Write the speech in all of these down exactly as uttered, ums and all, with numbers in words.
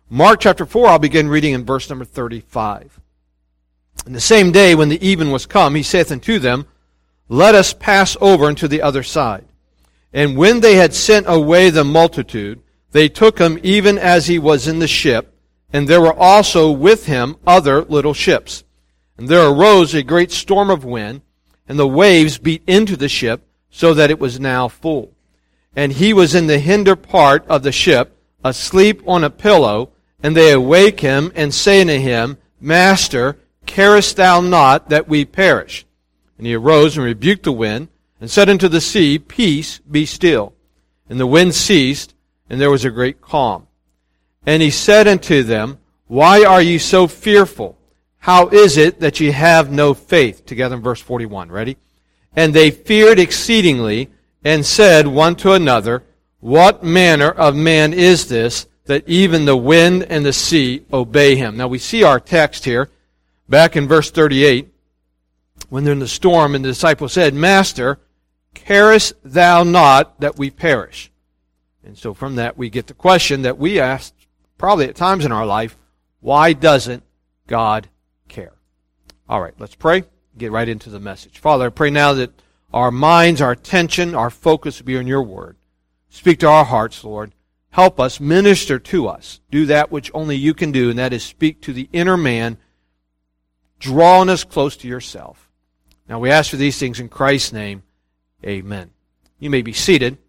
Mark chapter four, I'll begin reading in verse number thirty-five. And the same day when the even was come, he saith unto them, Let us pass over unto the other side. And when they had sent away the multitude, they took him even as he was in the ship, and there were also with him other little ships. And there arose a great storm of wind, and the waves beat into the ship, so that it was now full. And he was in the hinder part of the ship, asleep on a pillow, and they awake him, and say unto him, Master, carest thou not that we perish? And he arose and rebuked the wind, and said unto the sea, Peace, be still. And the wind ceased, and there was a great calm. And he said unto them, Why are ye so fearful? How is it that ye have no faith? Together in verse forty-one. Ready? And they feared exceedingly, and said one to another, What manner of man is this, that even the wind and the sea obey him? Now we see our text here, back in verse thirty-eight, when they're in the storm, and the disciples said, Master, carest thou not that we perish? And so from that we get the question that we asked probably at times in our life, why doesn't God care? All right, let's pray. Get right into the message. Father, I pray now that our minds, our attention, our focus will be on your word. Speak to our hearts, Lord. Help us, minister to us. Do that which only you can do, and that is speak to the inner man, drawing us close to yourself. Now we ask for these things in Christ's name. Amen. You may be seated.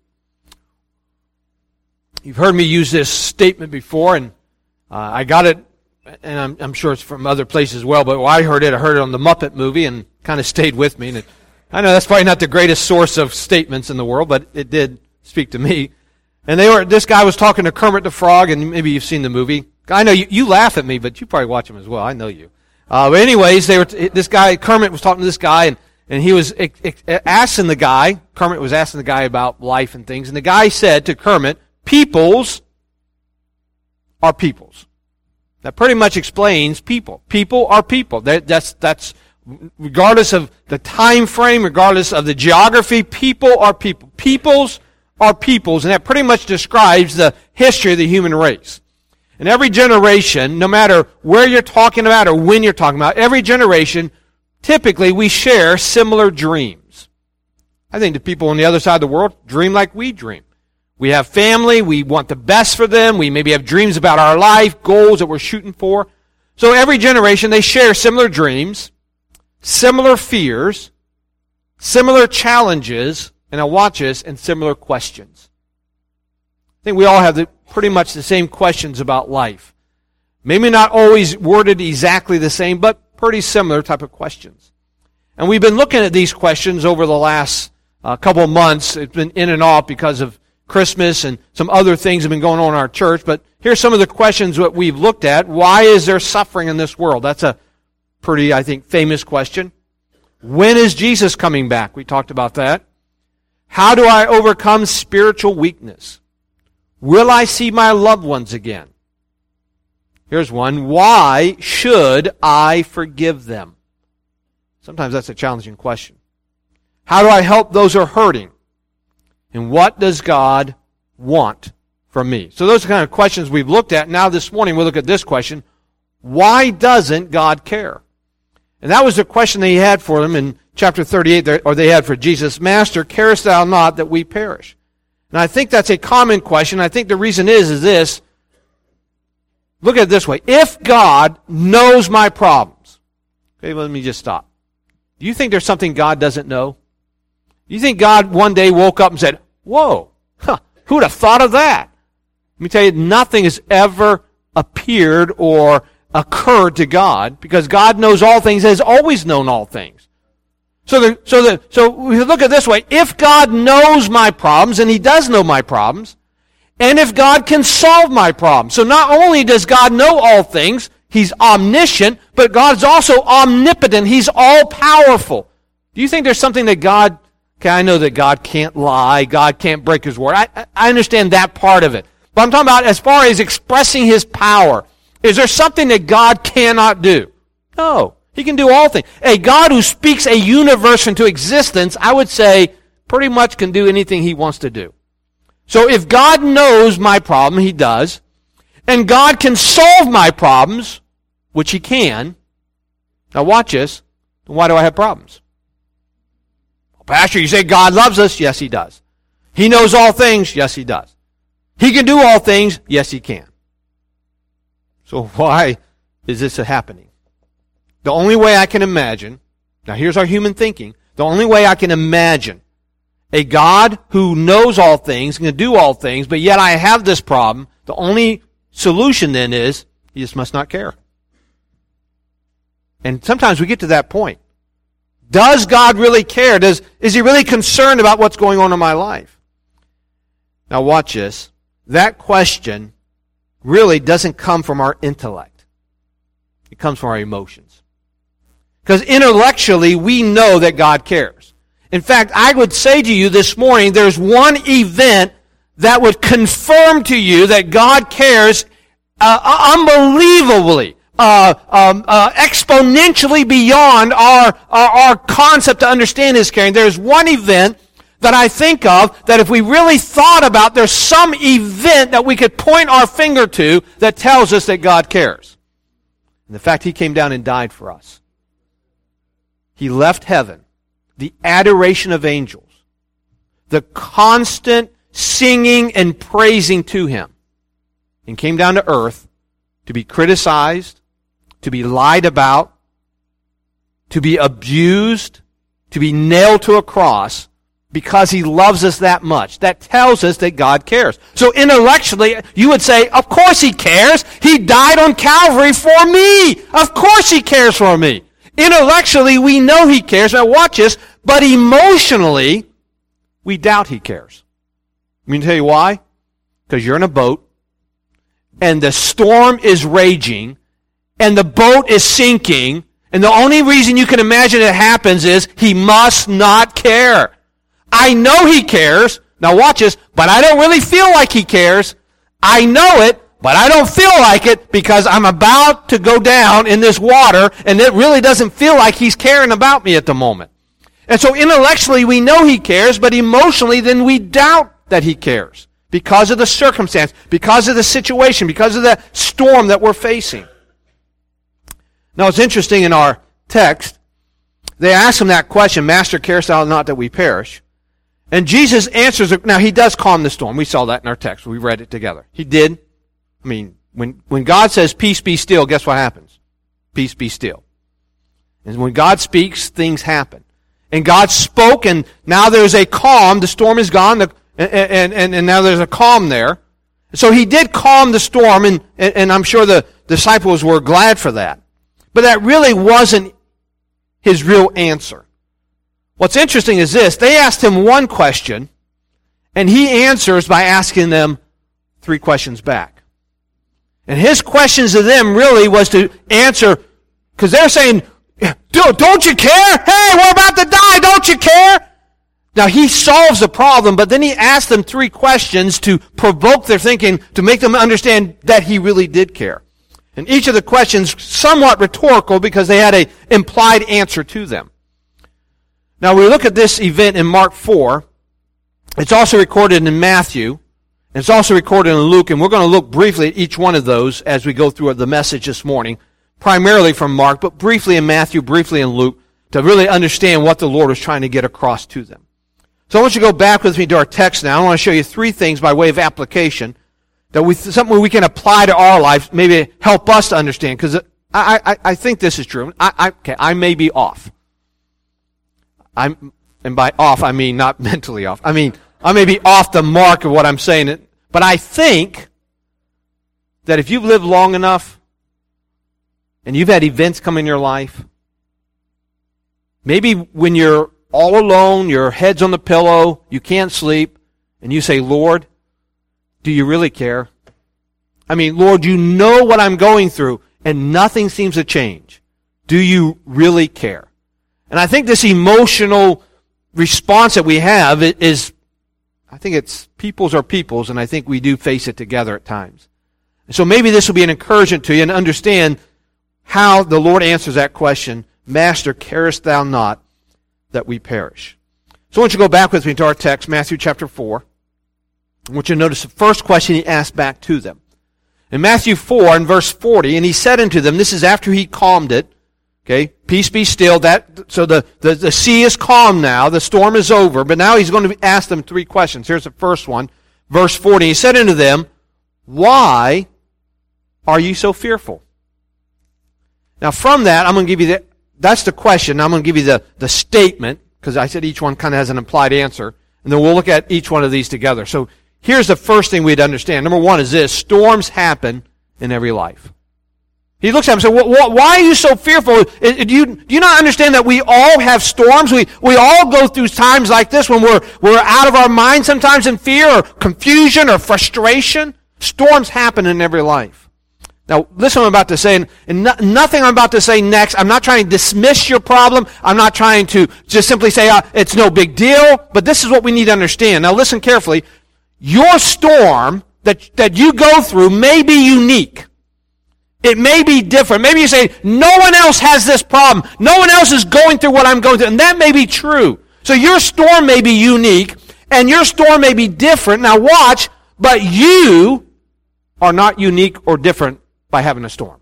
You've heard me use this statement before, and uh, I got it, and I'm, I'm sure it's from other places as well, but when I heard it, I heard it on the Muppet movie, and kind of stayed with me. And it, I know that's probably not the greatest source of statements in the world, but it did speak to me. And they were. This guy was talking to Kermit the Frog, and maybe you've seen the movie. I know you, you laugh at me, but you probably watch him as well. I know you. Uh, but anyways, they were. This guy, Kermit, was talking to this guy, and And he was asking the guy, Kermit was asking the guy about life and things, and the guy said to Kermit, peoples are peoples. That pretty much explains people. People are people. That, that's, that's, regardless of the time frame, regardless of the geography, people are people. Peoples are peoples, and that pretty much describes the history of the human race. And every generation, no matter where you're talking about or when you're talking about, every generation, typically, we share similar dreams. I think the people on the other side of the world dream like we dream. We have family, we want the best for them, we maybe have dreams about our life, goals that we're shooting for. So every generation, they share similar dreams, similar fears, similar challenges, and now watch this, and similar questions. I think we all have the, pretty much the same questions about life. Maybe not always worded exactly the same, but pretty similar type of questions. And we've been looking at these questions over the last uh, couple of months. It's been in and off because of Christmas and some other things have been going on in our church. But here's some of the questions that we've looked at. Why is there suffering in this world? That's a pretty, I think, famous question. When is Jesus coming back? We talked about that. How do I overcome spiritual weakness? Will I see my loved ones again? Here's one. Why should I forgive them? Sometimes that's a challenging question. How do I help those who are hurting? And what does God want from me? So those are the kind of questions we've looked at. Now this morning we'll look at this question. Why doesn't God care? And that was the question they had for them in chapter thirty-eight, or they had for Jesus. Master, carest thou not that we perish? And I think that's a common question. I think the reason is, is this. Look at it this way. If God knows my problems, okay, let me just stop. Do you think there's something God doesn't know? Do you think God one day woke up and said, whoa, huh, who would have thought of that? Let me tell you, nothing has ever appeared or occurred to God because God knows all things, has always known all things. So, the, so, the, so we look at it this way. If God knows my problems, and He does know my problems, and if God can solve my problems. So not only does God know all things, He's omniscient, but God's also omnipotent. He's all-powerful. Do you think there's something that God, okay, I know that God can't lie, God can't break His word. I, I understand that part of it. But I'm talking about as far as expressing His power. Is there something that God cannot do? No. He can do all things. A God who speaks a universe into existence, I would say, pretty much can do anything He wants to do. So if God knows my problem, He does, and God can solve my problems, which He can, now watch this, then why do I have problems? Well, Pastor, you say God loves us? Yes, He does. He knows all things? Yes, He does. He can do all things? Yes, He can. So why is this happening? The only way I can imagine, now here's our human thinking, the only way I can imagine a God who knows all things, can do all things, but yet I have this problem, the only solution then is, He just must not care. And sometimes we get to that point. Does God really care? Does, is He really concerned about what's going on in my life? Now watch this. That question really doesn't come from our intellect. It comes from our emotions. Because intellectually, we know that God cares. In fact, I would say to you this morning, there's one event that would confirm to you that God cares uh, unbelievably, uh, um, uh, exponentially beyond our, our, our concept to understand His caring. There's one event that I think of that if we really thought about, there's some event that we could point our finger to that tells us that God cares. And the fact He came down and died for us. He left heaven, the adoration of angels, the constant singing and praising to Him, and came down to earth to be criticized, to be lied about, to be abused, to be nailed to a cross, because He loves us that much. That tells us that God cares. So intellectually, you would say, of course He cares. He died on Calvary for me. Of course He cares for me. Intellectually, we know He cares. Now watch this. But emotionally, we doubt He cares. Let me tell you why. Because you're in a boat, and the storm is raging, and the boat is sinking, and the only reason you can imagine it happens is He must not care. I know He cares. Now watch this. But I don't really feel like He cares. I know it. But I don't feel like it because I'm about to go down in this water, and it really doesn't feel like He's caring about me at the moment. And so intellectually we know He cares, but emotionally then we doubt that He cares because of the circumstance, because of the situation, because of the storm that we're facing. Now it's interesting in our text, they ask Him that question, Master, carest thou not that we perish? And Jesus answers, now He does calm the storm. We saw that in our text. We read it together. He did. I mean, when, when God says, peace be still, guess what happens? Peace be still. And when God speaks, things happen. And God spoke, and now there's a calm. The storm is gone, the, and, and, and now there's a calm there. So He did calm the storm, and, and, and I'm sure the disciples were glad for that. But that really wasn't His real answer. What's interesting is this. They asked Him one question, and He answers by asking them three questions back. And His questions to them really was to answer, because they're saying, don't you care? Hey, we're about to die, don't you care? Now He solves the problem, but then He asks them three questions to provoke their thinking, to make them understand that He really did care. And each of the questions somewhat rhetorical because they had an implied answer to them. Now we look at this event in Mark four. It's also recorded in Matthew. And it's also recorded in Luke, and we're going to look briefly at each one of those as we go through the message this morning, primarily from Mark, but briefly in Matthew, briefly in Luke, to really understand what the Lord was trying to get across to them. So I want you to go back with me to our text now. I want to show you three things by way of application, that we something we can apply to our lives, maybe help us to understand, because I, I, I think this is true. I, I, okay, I may be off. I'm, and by off, I mean not mentally off. I mean, I may be off the mark of what I'm saying, but I think that if you've lived long enough and you've had events come in your life, maybe when you're all alone, your head's on the pillow, you can't sleep, and you say, Lord, do you really care? I mean, Lord, you know what I'm going through, and nothing seems to change. Do you really care? And I think this emotional response that we have is, I think it's people's are people's, and I think we do face it together at times. And so maybe this will be an encouragement to you and understand how the Lord answers that question, Master, carest thou not that we perish? So I want you to go back with me to our text, Matthew chapter four. I want you to notice the first question He asked back to them. In Matthew four and verse forty, and he said unto them, this is after he calmed it, okay, peace be still, that, so the, the, the sea is calm now, the storm is over, but now he's going to ask them three questions. Here's the first one, verse forty, he said unto them, why are you so fearful? Now from that, I'm going to give you the, that's the question, I'm going to give you the, the statement, because I said each one kind of has an implied answer, and then we'll look at each one of these together. So here's the first thing we'd understand. Number one is this, storms happen in every life. He looks at him and says, why are you so fearful? Do you, do you not understand that we all have storms? We, we all go through times like this when we're, we're out of our mind sometimes in fear or confusion or frustration. Storms happen in every life. Now, listen what I'm about to say, and no, nothing I'm about to say next, I'm not trying to dismiss your problem. I'm not trying to just simply say, uh, it's no big deal, but this is what we need to understand. Now, listen carefully. Your storm that, that you go through may be unique. It may be different. Maybe you say, no one else has this problem. No one else is going through what I'm going through. And that may be true. So your storm may be unique, and your storm may be different. Now watch, but you are not unique or different by having a storm.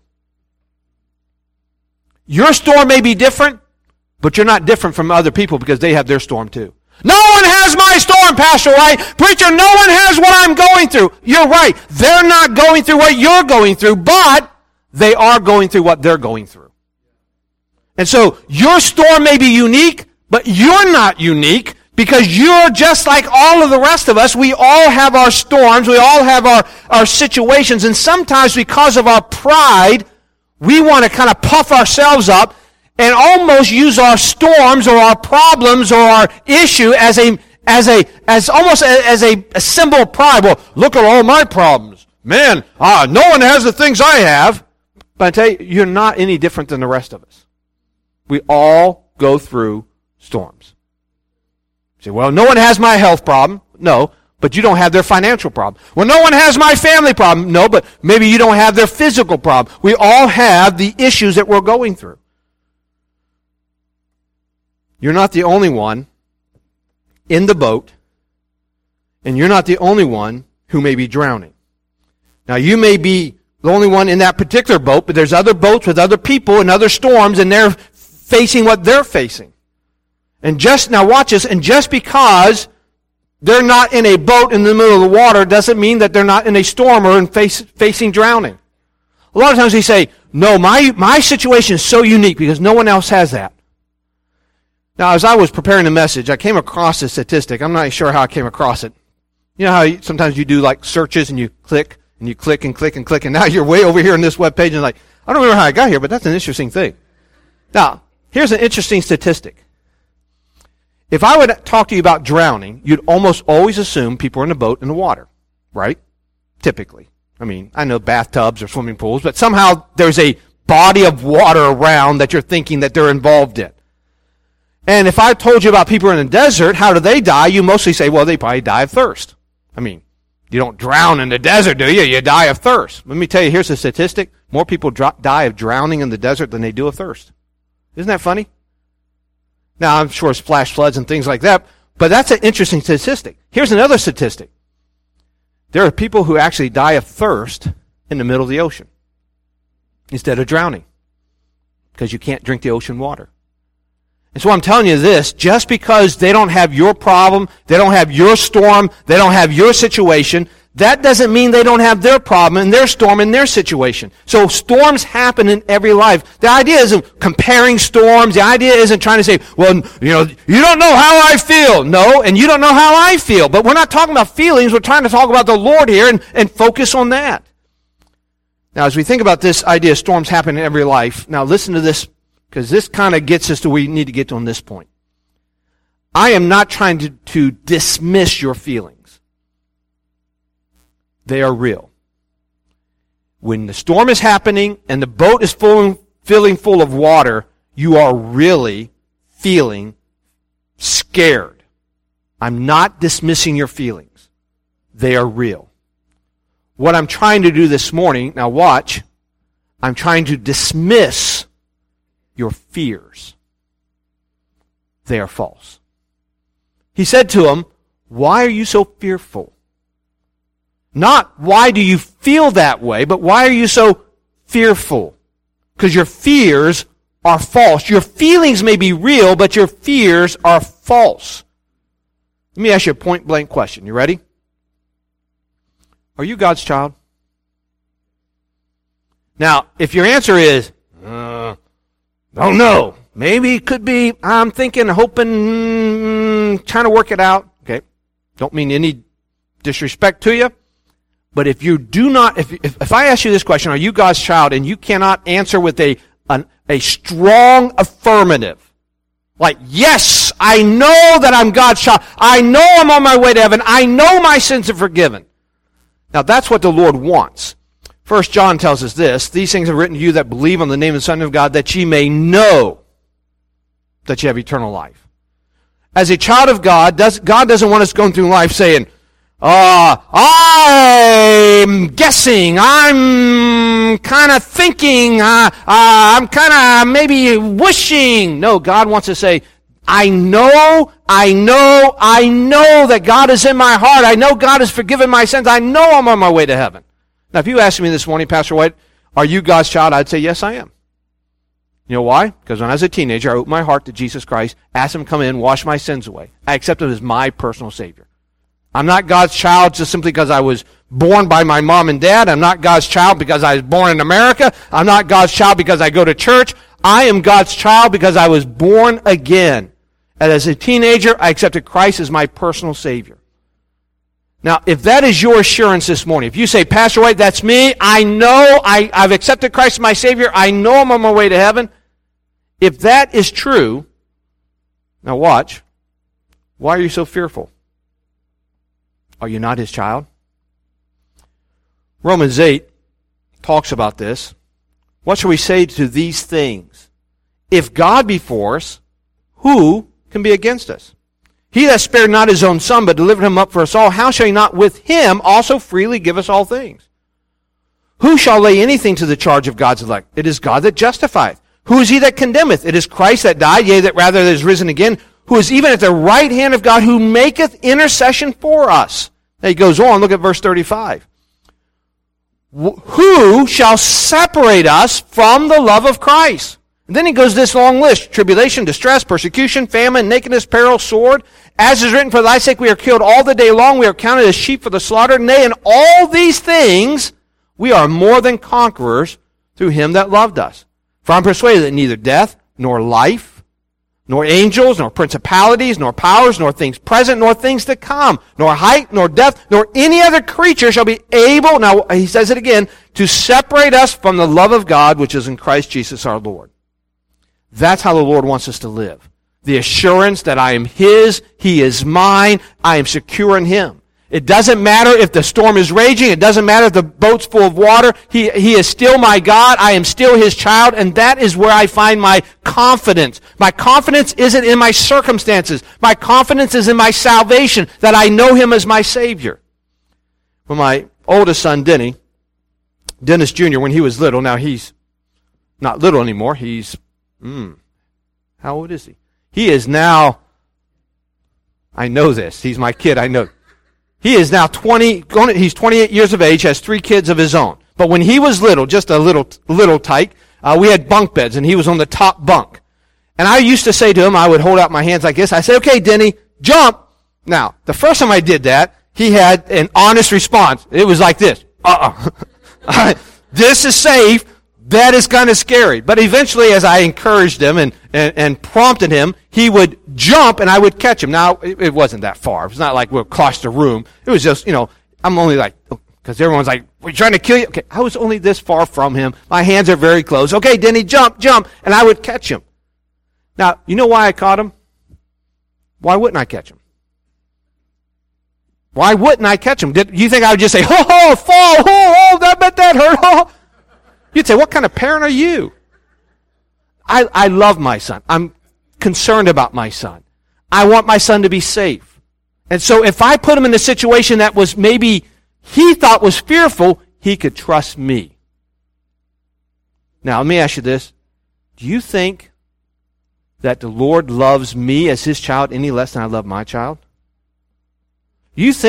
Your storm may be different, but you're not different from other people because they have their storm too. No one has my storm, Pastor White. Preacher, no one has what I'm going through. You're right. They're not going through what you're going through, but they are going through what they're going through. And so your storm may be unique, but you're not unique because you're just like all of the rest of us. We all have our storms. We all have our, our situations. And sometimes because of our pride, we want to kind of puff ourselves up and almost use our storms or our problems or our issue as a as a as almost a, as a, a symbol of pride. Well, look at all my problems. Man, ah, no one has the things I have. But I tell you, you're not any different than the rest of us. We all go through storms. You say, well, no one has my health problem. No, but you don't have their financial problem. Well, no one has my family problem. No, but maybe you don't have their physical problem. We all have the issues that we're going through. You're not the only one in the boat, and you're not the only one who may be drowning. Now, you may be the only one in that particular boat, but there's other boats with other people and other storms, and they're facing what they're facing. And just, now watch this, and just because they're not in a boat in the middle of the water doesn't mean that they're not in a storm or in face, facing drowning. A lot of times we say, no, my, my situation is so unique because no one else has that. Now, as I was preparing the message, I came across a statistic. I'm not sure how I came across it. You know how you, sometimes you do like searches and you click, and you click and click and click, and now you're way over here on this web page and like, I don't remember how I got here, but that's an interesting thing. Now, here's an interesting statistic. If I would talk to you about drowning, you'd almost always assume people are in a boat in the water, right? Typically. I mean, I know bathtubs or swimming pools, but somehow there's a body of water around that you're thinking that they're involved in. And if I told you about people in the desert, how do they die? You mostly say, well, they probably die of thirst. I mean, you don't drown in the desert, do you? You die of thirst. Let me tell you, here's a statistic. More people dr- die of drowning in the desert than they do of thirst. Isn't that funny? Now, I'm sure it's flash floods and things like that, but that's an interesting statistic. Here's another statistic. There are people who actually die of thirst in the middle of the ocean instead of drowning because you can't drink the ocean water. And so I'm telling you this, just because they don't have your problem, they don't have your storm, they don't have your situation, that doesn't mean they don't have their problem and their storm and their situation. So storms happen in every life. The idea isn't comparing storms. The idea isn't trying to say, well, you know, you don't know how I feel. No, and you don't know how I feel. But we're not talking about feelings. We're trying to talk about the Lord here and, and focus on that. Now, as we think about this idea of storms happen in every life, now listen to this, because this kind of gets us to where we need to get to on this point. I am not trying to, to dismiss your feelings. They are real. When the storm is happening and the boat is full, filling full of water, you are really feeling scared. I'm not dismissing your feelings. They are real. What I'm trying to do this morning, now watch, I'm trying to dismiss your fears. They are false. He said to him, why are you so fearful? Not why do you feel that way, but why are you so fearful? Because your fears are false. Your feelings may be real, but your fears are false. Let me ask you a point-blank question. You ready? Are you God's child? Now, if your answer is, uh, don't know, maybe it could be, I'm thinking, hoping, mm, trying to work it out. Okay, don't mean any disrespect to you. But if you do not, if, if, if I ask you this question, are you God's child, and you cannot answer with a, an, a strong affirmative, like, yes, I know that I'm God's child. I know I'm on my way to heaven. I know my sins are forgiven. Now, that's what the Lord wants. First John tells us this, these things are written to you that believe on the name of the Son of God, that ye may know that you have eternal life. As a child of God, does, God doesn't want us going through life saying, uh, I'm guessing, I'm kind of thinking, uh, uh, I'm kind of maybe wishing. No, God wants to say, I know, I know, I know that God is in my heart. I know God has forgiven my sins. I know I'm on my way to heaven. Now, if you asked me this morning, Pastor White, are you God's child? I'd say, yes, I am. You know why? Because when I was a teenager, I opened my heart to Jesus Christ, asked Him to come in, wash my sins away. I accepted Him as my personal Savior. I'm not God's child just simply because I was born by my mom and dad. I'm not God's child because I was born in America. I'm not God's child because I go to church. I am God's child because I was born again. And as a teenager, I accepted Christ as my personal Savior. Now, if that is your assurance this morning, if you say, Pastor White, that's me, I know I, I've accepted Christ as my Savior, I know I'm on my way to heaven. If that is true, now watch, why are you so fearful? Are you not His child? Romans eight talks about this. What shall we say to these things? If God be for us, who can be against us? He that spared not His own Son, but delivered Him up for us all, how shall He not with Him also freely give us all things? Who shall lay anything to the charge of God's elect? It is God that justifieth. Who is He that condemneth? It is Christ that died, yea, that rather is risen again, who is even at the right hand of God, who maketh intercession for us. Now he goes on, look at verse thirty-five. Who shall separate us from the love of Christ? And then he goes this long list, tribulation, distress, persecution, famine, nakedness, peril, sword. As is written, for thy sake we are killed all the day long, we are counted as sheep for the slaughter. Nay, in all these things we are more than conquerors through Him that loved us. For I'm persuaded that neither death, nor life, nor angels, nor principalities, nor powers, nor things present, nor things to come, nor height, nor depth, nor any other creature shall be able, now he says it again, to separate us from the love of God which is in Christ Jesus our Lord. That's how the Lord wants us to live. The assurance that I am His, He is mine, I am secure in Him. It doesn't matter if the storm is raging, it doesn't matter if the boat's full of water, He, he is still my God, I am still His child, and that is where I find my confidence. My confidence isn't in my circumstances. My confidence is in my salvation, that I know Him as my Savior. When my oldest son, Denny, Dennis Junior, when he was little, now he's not little anymore, he's Hmm. How old is he? He is now, I know this, he's my kid, I know. He is now twenty, he's twenty-eight years of age, has three kids of his own. But when he was little, just a little, little tyke, uh, we had bunk beds, and he was on the top bunk. And I used to say to him, I would hold out my hands like this, I said, okay, Denny, jump. Now, the first time I did that, he had an honest response. It was like this, uh-uh. This is safe. That is kind of scary. But eventually, as I encouraged him and, and, and prompted him, he would jump and I would catch him. Now, it, it wasn't that far. It was not like we're across the room. It was just, you know, I'm only like, because everyone's like, we're trying to kill you. Okay, I was only this far from him. My hands are very close. Okay, Denny, jump, jump. And I would catch him. Now, you know why I caught him? Why wouldn't I catch him? Why wouldn't I catch him? Did you think I would just say, ho, ho, fall, ho, ho, I bet that hurt, ho. You'd say, what kind of parent are you? I, I love my son. I'm concerned about my son. I want my son to be safe. And so if I put him in a situation that was maybe he thought was fearful, he could trust me. Now, let me ask you this. Do you think that the Lord loves me as His child any less than I love my child? You think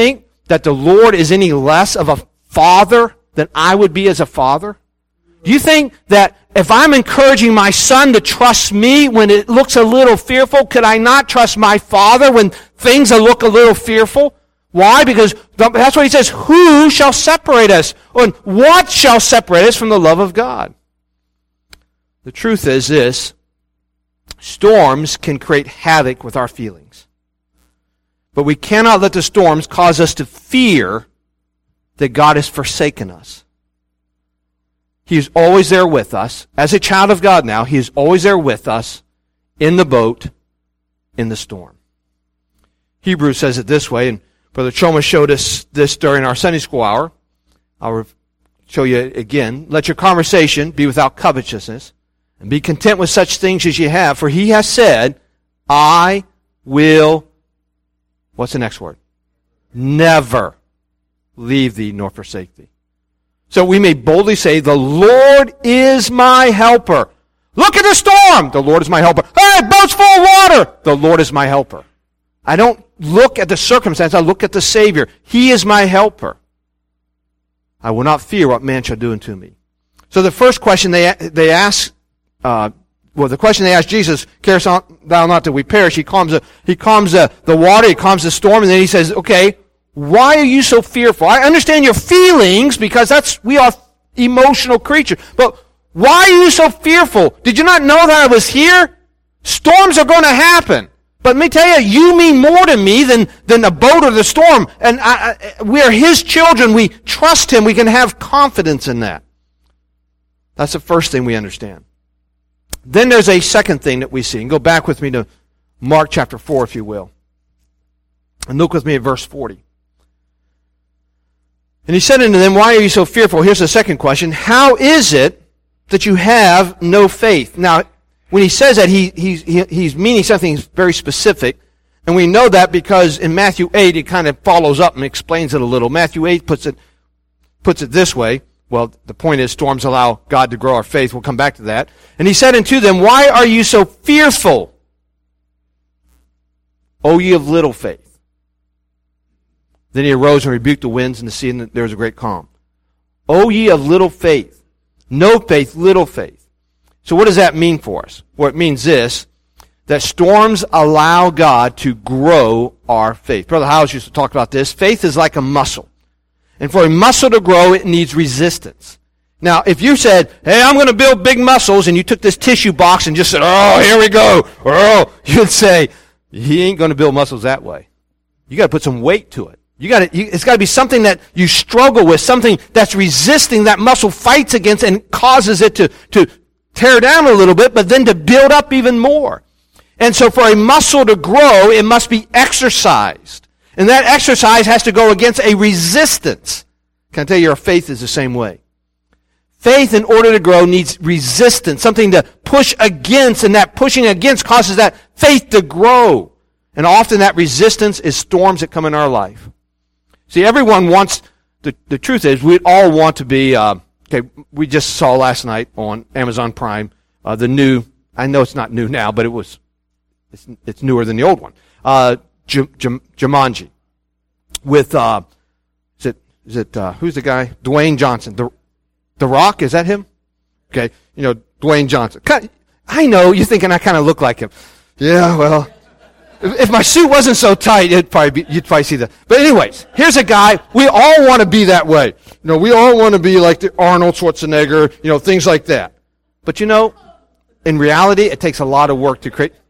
that the Lord is any less of a father than I would be as a father? Do you think that if I'm encouraging my son to trust me when it looks a little fearful, could I not trust my father when things look a little fearful? Why? Because that's what he says, who shall separate us? And what shall separate us from the love of God? The truth is this, storms can create havoc with our feelings. But we cannot let the storms cause us to fear that God has forsaken us. He is always there with us. As a child of God now, He is always there with us in the boat, in the storm. Hebrews says it this way, and Brother Choma showed us this during our Sunday school hour. I'll show you again. Let your conversation be without covetousness, and be content with such things as you have, for He has said, I will, what's the next word? Never leave thee nor forsake thee. So we may boldly say, the Lord is my helper. Look at the storm. The Lord is my helper. Hey, boat's full of water. The Lord is my helper. I don't look at the circumstance. I look at the Savior. He is my helper. I will not fear what man shall do unto me. So the first question they they ask, uh, well, the question they ask Jesus, carest thou not that we perish? He calms the, he calms the, the water, he calms the storm, and then he says, okay, why are you so fearful? I understand your feelings because that's we are emotional creatures. But why are you so fearful? Did you not know that I was here? Storms are going to happen. But let me tell you, you mean more to me than, than a boat or the storm. And I, I, we are His children. We trust Him. We can have confidence in that. That's the first thing we understand. Then there's a second thing that we see. And go back with me to Mark chapter four, if you will. And look with me at verse forty. And He said unto them, why are you so fearful? Here's the second question. How is it that you have no faith? Now, when he says that, he, he's, he, he's meaning something very specific. And we know that because in Matthew eight, it kind of follows up and explains it a little. Matthew eight puts it, puts it this way. Well, the point is storms allow God to grow our faith. We'll come back to that. And He said unto them, why are you so fearful, O ye of little faith? Then He arose and rebuked the winds and the sea, and there was a great calm. O ye of little faith. No faith, little faith. So what does that mean for us? Well, it means this, that storms allow God to grow our faith. Brother Howes used to talk about this. Faith is like a muscle. And for a muscle to grow, it needs resistance. Now, if you said, hey, I'm going to build big muscles, and you took this tissue box and just said, oh, here we go. Oh, you'd say, he ain't going to build muscles that way. You got to put some weight to it. You got to, it's got to be something that you struggle with, something that's resisting, that muscle fights against and causes it to, to tear down a little bit, but then to build up even more. And so for a muscle to grow, it must be exercised. And that exercise has to go against a resistance. Can I tell you, your faith is the same way. Faith, in order to grow, needs resistance, something to push against, and that pushing against causes that faith to grow. And often that resistance is storms that come in our life. See, everyone wants, the, the truth is, we all want to be, uh, okay, we just saw last night on Amazon Prime, uh, the new, I know it's not new now, but it was, it's, it's newer than the old one, uh, J- J- Jumanji. With, uh, is it, is it, uh, who's the guy? Dwayne Johnson. The, the Rock, is that him? Okay, you know, Dwayne Johnson. I know, you're thinking I kind of look like him. Yeah, well, if my suit wasn't so tight, it'd probably be, you'd probably see that. But anyways, here's a guy, we all want to be that way. You know, we all want to be like the Arnold Schwarzenegger, you know, things like that. But you know, in reality, it takes a lot of work to create.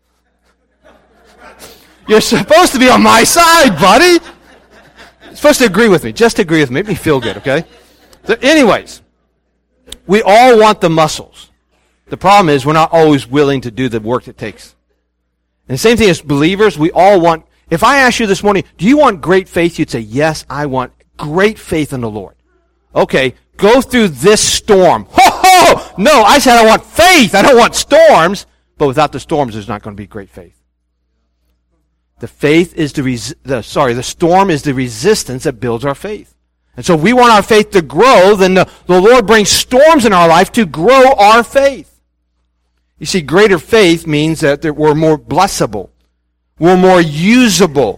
You're supposed to be on my side, buddy. You're supposed to agree with me. Just agree with me. Make me feel good, okay? So anyways, we all want the muscles. The problem is we're not always willing to do the work it takes. And the same thing as believers, we all want, if I ask you this morning, do you want great faith? You'd say, yes, I want great faith in the Lord. Okay, go through this storm. Ho, ho! No, I said I want faith. I don't want storms. But without the storms, there's not going to be great faith. The faith is the, res- the sorry, the storm is the resistance that builds our faith. And so if we want our faith to grow, then the, the Lord brings storms in our life to grow our faith. You see, greater faith means that we're more blessable. We're more usable.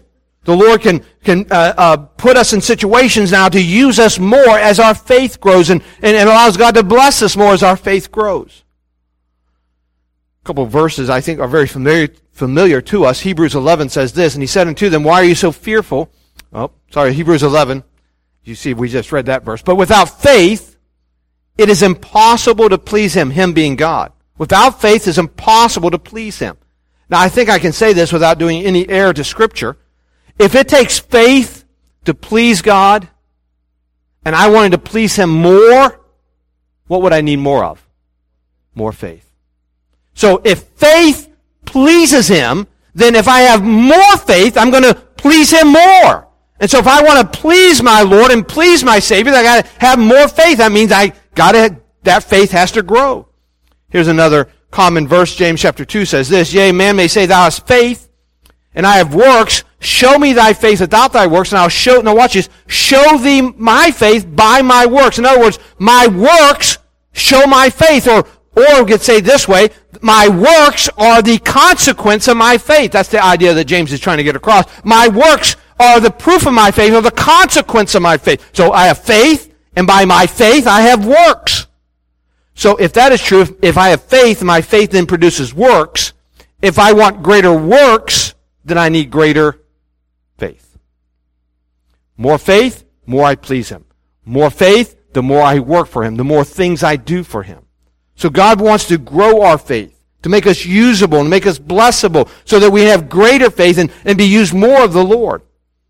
The Lord can, can uh, uh, put us in situations now to use us more as our faith grows, and, and, and allows God to bless us more as our faith grows. A couple of verses I think are very familiar, familiar to us. Hebrews eleven says this, and he said unto them, why are you so fearful? Oh, sorry, Hebrews eleven. You see, we just read that verse. But without faith, it is impossible to please Him, Him being God. Without faith, it is impossible to please Him. Now, I think I can say this without doing any error to Scripture. If it takes faith to please God, and I wanted to please Him more, what would I need more of? More faith. So if faith pleases Him, then if I have more faith, I'm going to please Him more. And so if I want to please my Lord and please my Savior, I got to have more faith. That means I got to, that faith has to grow. Here's another common verse. James chapter two says this, yea, man may say, thou hast faith, and I have works. Show me thy faith without thy works, and I'll show, now watch this, show thee my faith by my works. In other words, my works show my faith, or, or we could say this way, my works are the consequence of my faith. That's the idea that James is trying to get across. My works are the proof of my faith, or the consequence of my faith. So I have faith, and by my faith I have works. So if that is true, if, if I have faith, my faith then produces works. If I want greater works, then I need greater faith. More faith, more I please Him. More faith, the more I work for Him, the more things I do for Him. So God wants to grow our faith, to make us usable, and make us blessable, so that we have greater faith and, and be used more of the Lord.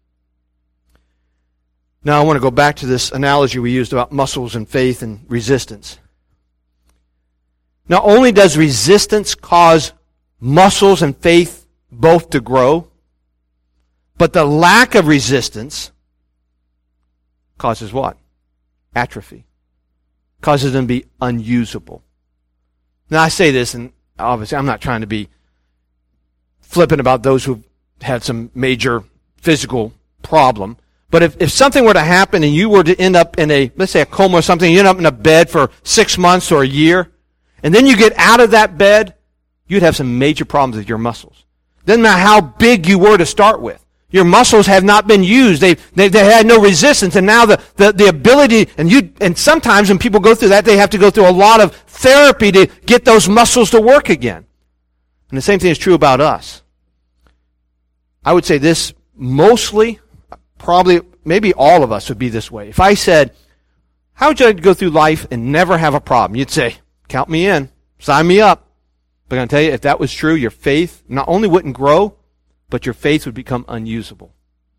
Now I want to go back to this analogy we used about muscles and faith and resistance. Not only does resistance cause muscles and faith both to grow, but the lack of resistance causes what? Atrophy. Causes them to be unusable. Now I say this, and obviously I'm not trying to be flippant about those who've had some major physical problem, but if, if something were to happen and you were to end up in a, let's say a coma or something, you end up in a bed for six months or a year, and then you get out of that bed, you'd have some major problems with your muscles. Doesn't matter how big you were to start with. Your muscles have not been used. They they, they had no resistance, and now the, the, the ability, and you and sometimes when people go through that, they have to go through a lot of therapy to get those muscles to work again. And the same thing is true about us. I would say this mostly, probably, maybe all of us would be this way. If I said, how would you like to go through life and never have a problem? You'd say, count me in, sign me up. But I'm going to tell you, if that was true, your faith not only wouldn't grow, but your faith would become unusable.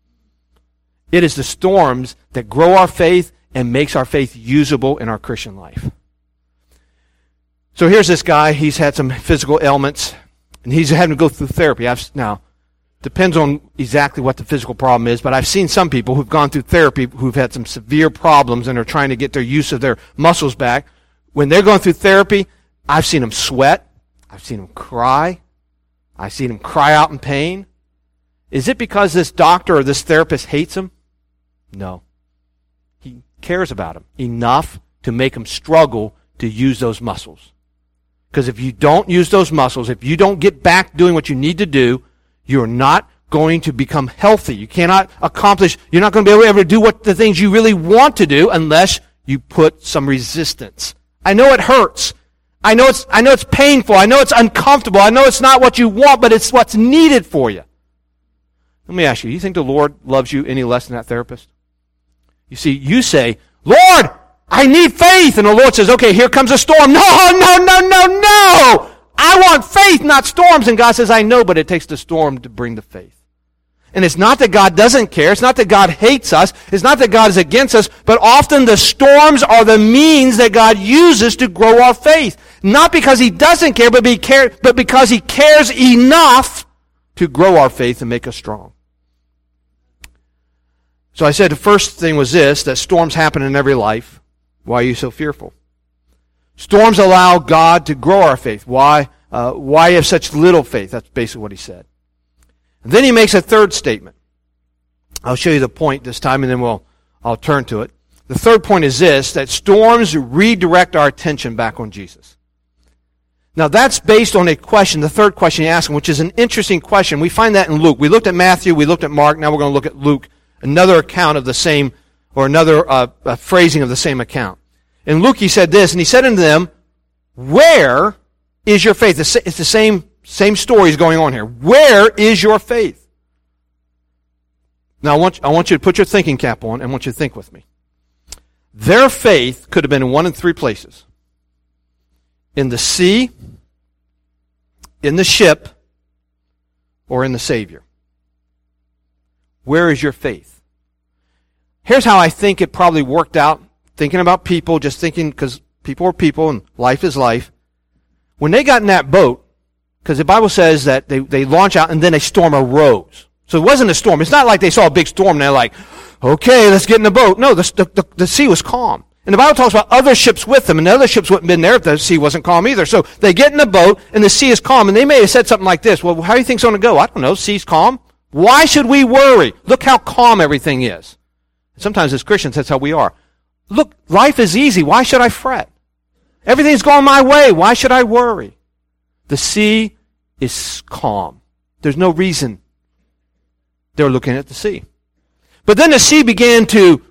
It is the storms that grow our faith and makes our faith usable in our Christian life. So here's this guy. He's had some physical ailments, and he's having to go through therapy. I've, now, depends on exactly what the physical problem is, but I've seen some people who've gone through therapy who've had some severe problems and are trying to get their use of their muscles back. When they're going through therapy, I've seen them sweat. I've seen them cry. I've seen them cry out in pain. Is it because this doctor or this therapist hates him? No. He cares about him enough to make him struggle to use those muscles. Because if you don't use those muscles, if you don't get back doing what you need to do, you're not going to become healthy. You cannot accomplish, you're not going to be able to ever do what the things you really want to do unless you put some resistance. I know it hurts. I know it's, I know it's painful. I know it's uncomfortable. I know it's not what you want, but it's what's needed for you. Let me ask you, you think the Lord loves you any less than that therapist? You see, you say, Lord, I need faith. And the Lord says, okay, here comes a storm. No, no, no, no, no. I want faith, not storms. And God says, I know, but it takes the storm to bring the faith. And it's not that God doesn't care. It's not that God hates us. It's not that God is against us. But often the storms are the means that God uses to grow our faith. Not because He doesn't care, but, be care, but because He cares enough to grow our faith and make us strong. So I said the first thing was this, that storms happen in every life. Why are you so fearful? Storms allow God to grow our faith. Why? Uh, why have such little faith? That's basically what he said. And then he makes a third statement. I'll show you the point this time, and then we'll I'll turn to it. The third point is this, that storms redirect our attention back on Jesus. Now that's based on a question, the third question he asked him, which is an interesting question. We find that in Luke. We looked at Matthew, we looked at Mark, now we're going to look at Luke, another account of the same, or another uh, uh, phrasing of the same account. In Luke he said this, and he said unto them, where is your faith? It's the same, same story is going on here. Where is your faith? Now I want, I want you to put your thinking cap on, and I want you to think with me. Their faith could have been in one of three places. In the sea, in the ship, or in the Savior. Where is your faith? Here's how I think it probably worked out, thinking about people, just thinking, because people are people and life is life. When they got in that boat, because the Bible says that they, they launch out and then a storm arose. So it wasn't a storm. It's not like they saw a big storm and they're like, okay, let's get in the boat. No, the, the, the sea was calm. And the Bible talks about other ships with them, and the other ships wouldn't have been there if the sea wasn't calm either. So they get in the boat, and the sea is calm, and they may have said something like this, well, how do you think it's going to go? I don't know, sea's calm. Why should we worry? Look how calm everything is. Sometimes as Christians, that's how we are. Look, life is easy. Why should I fret? Everything's going my way. Why should I worry? The sea is calm. There's no reason they're looking at the sea. But then the sea began to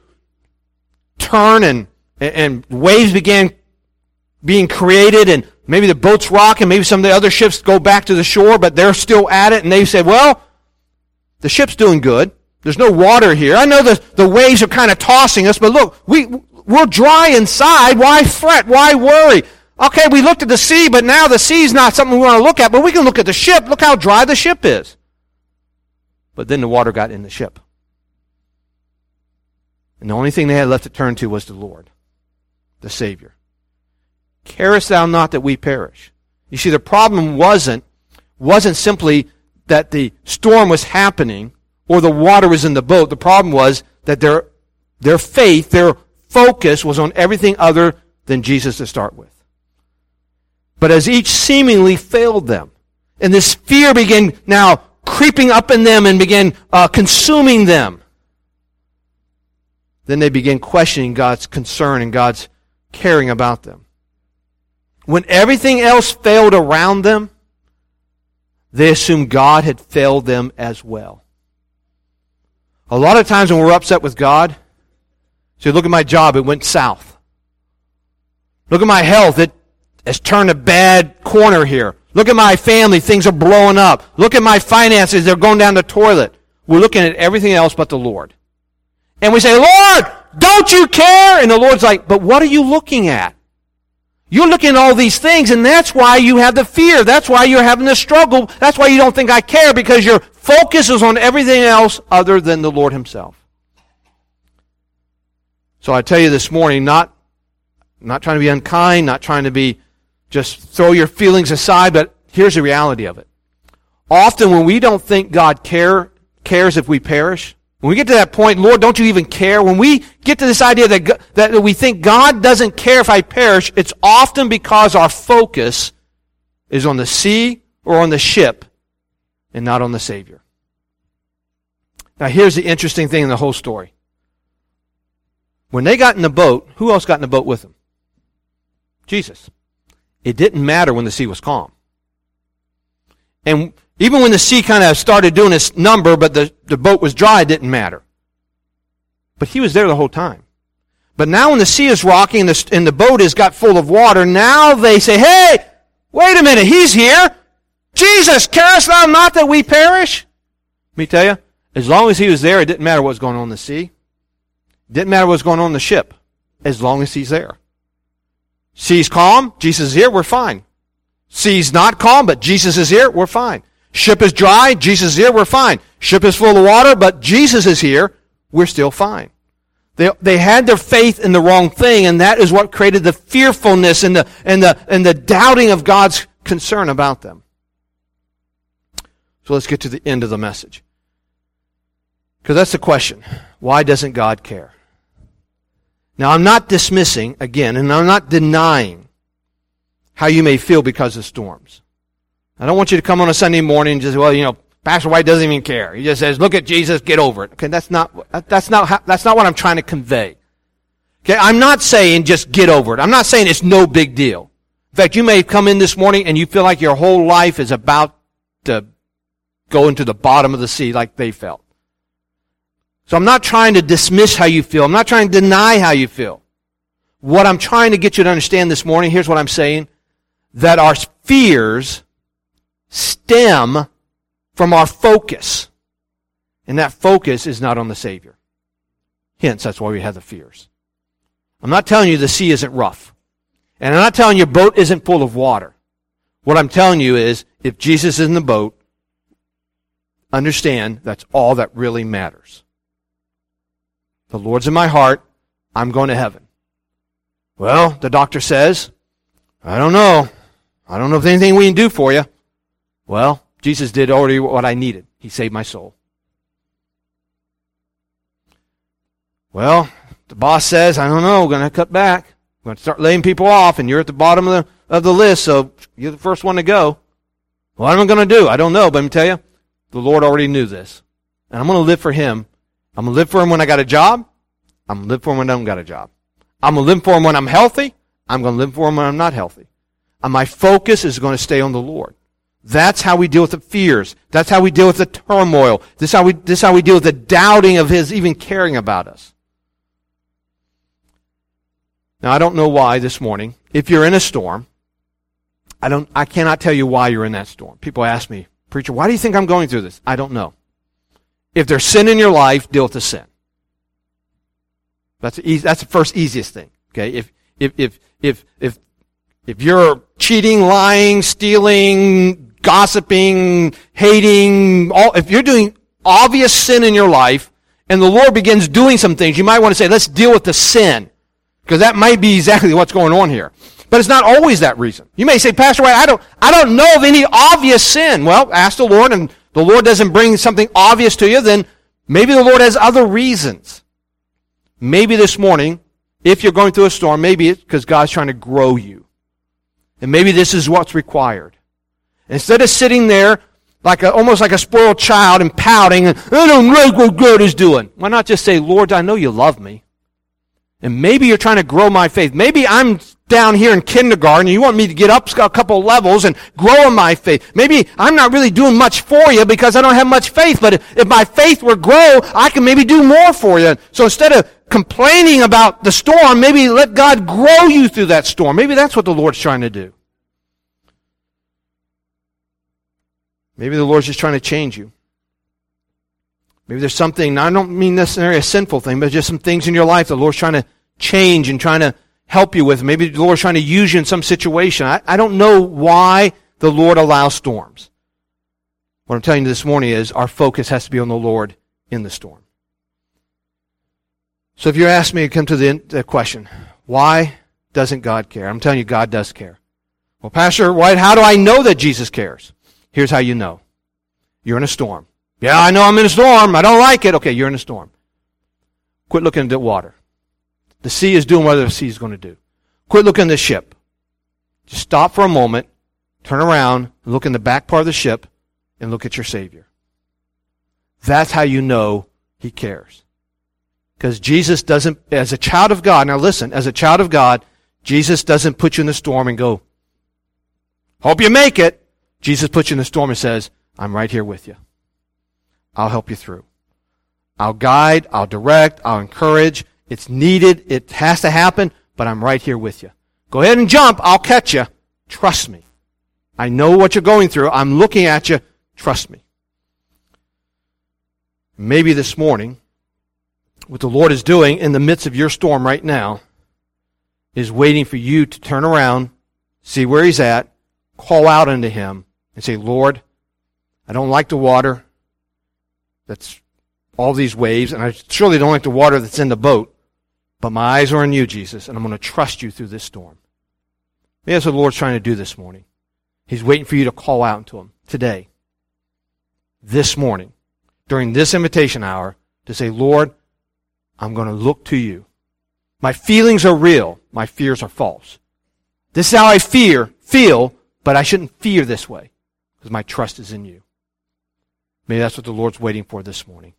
turn, and and waves began being created, and maybe the boats rock, and maybe some of the other ships go back to the shore, but they're still at it, and they said, well, the ship's doing good. There's no water here. I know the, the waves are kind of tossing us, but look, we, we're dry inside. Why fret? Why worry? Okay, we looked at the sea, but now the sea's not something we want to look at, but we can look at the ship. Look how dry the ship is. But then the water got in the ship. And the only thing they had left to turn to was the Lord, the Savior. Carest thou not that we perish? You see, the problem wasn't, wasn't simply that the storm was happening or the water was in the boat. The problem was that their, their faith, their focus was on everything other than Jesus to start with. But as each seemingly failed them, and this fear began now creeping up in them and began uh, consuming them, then they began questioning God's concern and God's caring about them. When everything else failed around them, they assumed God had failed them as well. A lot of times when we're upset with God, say, look at my job, it went south. Look at my health, it has turned a bad corner here. Look at my family, things are blowing up. Look at my finances, they're going down the toilet. We're looking at everything else but the Lord. And we say, Lord, don't you care? And the Lord's like, but what are you looking at? You're looking at all these things, and that's why you have the fear. That's why you're having the struggle. That's why you don't think I care, because your focus is on everything else other than the Lord Himself. So I tell you this morning, not, not trying to be unkind, not trying to be just throw your feelings aside, but here's the reality of it. Often when we don't think God care, cares if we perish, when we get to that point, Lord, don't you even care? When we get to this idea that, that we think God doesn't care if I perish, it's often because our focus is on the sea or on the ship and not on the Savior. Now here's the interesting thing in the whole story. When they got in the boat, who else got in the boat with them? Jesus. It didn't matter when the sea was calm. And even when the sea kind of started doing its number, but the, the boat was dry, it didn't matter. But He was there the whole time. But now when the sea is rocking and the, and the boat has got full of water, now they say, hey, wait a minute, He's here. Jesus, carest thou not that we perish? Let me tell you, as long as He was there, it didn't matter what was going on in the sea. It didn't matter what was going on in the ship, as long as He's there. Sea's calm, Jesus is here, we're fine. Sea's not calm, but Jesus is here, we're fine. Ship is dry, Jesus is here, we're fine. Ship is full of water, but Jesus is here, we're still fine. They, they had their faith in the wrong thing, and that is what created the fearfulness and the, and the, and the doubting of God's concern about them. So let's get to the end of the message. Because that's the question. Why doesn't God care? Now, I'm not dismissing, again, and I'm not denying how you may feel because of storms. I don't want you to come on a Sunday morning and just, well, you know, Pastor White doesn't even care. He just says, look at Jesus, get over it. Okay, that's not, that's not, how, that's not what I'm trying to convey. Okay, I'm not saying just get over it. I'm not saying it's no big deal. In fact, you may come in this morning and you feel like your whole life is about to go into the bottom of the sea like they felt. So I'm not trying to dismiss how you feel. I'm not trying to deny how you feel. What I'm trying to get you to understand this morning, here's what I'm saying, that our fears stem from our focus. And that focus is not on the Savior. Hence, that's why we have the fears. I'm not telling you the sea isn't rough. And I'm not telling you your boat isn't full of water. What I'm telling you is, if Jesus is in the boat, understand that's all that really matters. The Lord's in my heart. I'm going to heaven. Well, the doctor says, I don't know. I don't know if there's anything we can do for you. Well, Jesus did already what I needed. He saved my soul. Well, the boss says, I don't know, we're going to cut back. We're going to start laying people off, and you're at the bottom of the, of the list, so you're the first one to go. What am I going to do? I don't know, but let me tell you, the Lord already knew this. And I'm going to live for Him. I'm going to live for Him when I got a job. I'm going to live for Him when I don't got a job. I'm going to live for Him when I'm healthy. I'm going to live for Him when I'm not healthy. And my focus is going to stay on the Lord. That's how we deal with the fears. That's how we deal with the turmoil. This is how we, this is how we deal with the doubting of His even caring about us. Now, I don't know why this morning, if you're in a storm, I don't, I cannot tell you why you're in that storm. People ask me, preacher, why do you think I'm going through this? I don't know. If there's sin in your life, deal with the sin. That's the, easy, that's the first easiest thing. Okay, if if if if if if you're cheating, lying, stealing, gossiping, hating, all if you're doing obvious sin in your life, and the Lord begins doing some things, you might want to say, let's deal with the sin. Because that might be exactly what's going on here. But it's not always that reason. You may say, Pastor White, I don't, I don't know of any obvious sin. Well, ask the Lord, and the Lord doesn't bring something obvious to you, then maybe the Lord has other reasons. Maybe this morning, if you're going through a storm, maybe it's because God's trying to grow you. And maybe this is what's required. Instead of sitting there like a, almost like a spoiled child and pouting, and, I don't like what God is doing. Why not just say, Lord, I know you love me. And maybe you're trying to grow my faith. Maybe I'm down here in kindergarten and you want me to get up a couple levels and grow in my faith. Maybe I'm not really doing much for you because I don't have much faith. But if my faith were grow, I can maybe do more for you. So instead of complaining about the storm, maybe let God grow you through that storm. Maybe that's what the Lord's trying to do. Maybe the Lord's just trying to change you. Maybe there's something, I don't mean necessarily a sinful thing, but just some things in your life the Lord's trying to change and trying to help you with. Maybe the Lord's trying to use you in some situation. I, I don't know why the Lord allows storms. What I'm telling you this morning is our focus has to be on the Lord in the storm. So if you ask me to come to the, the question, why doesn't God care? I'm telling you, God does care. Well, Pastor White, how do I know that Jesus cares? Here's how you know. You're in a storm. Yeah, I know I'm in a storm. I don't like it. Okay, you're in a storm. Quit looking at the water. The sea is doing what the sea is going to do. Quit looking at the ship. Just stop for a moment, turn around, and look in the back part of the ship, and look at your Savior. That's how you know He cares. Because Jesus doesn't, as a child of God, now listen, as a child of God, Jesus doesn't put you in the storm and go, hope you make it. Jesus puts you in the storm and says, I'm right here with you. I'll help you through. I'll guide, I'll direct, I'll encourage. It's needed, it has to happen, but I'm right here with you. Go ahead and jump, I'll catch you. Trust me. I know what you're going through. I'm looking at you. Trust me. Maybe this morning, what the Lord is doing in the midst of your storm right now is waiting for you to turn around, see where He's at, call out unto Him, and say, Lord, I don't like the water that's all these waves, and I surely don't like the water that's in the boat, but my eyes are on you, Jesus, and I'm going to trust you through this storm. Maybe that's what the Lord's trying to do this morning. He's waiting for you to call out to Him today, this morning, during this invitation hour, to say, Lord, I'm going to look to you. My feelings are real. My fears are false. This is how I fear, feel, but I shouldn't fear this way because my trust is in you. Maybe that's what the Lord's waiting for this morning.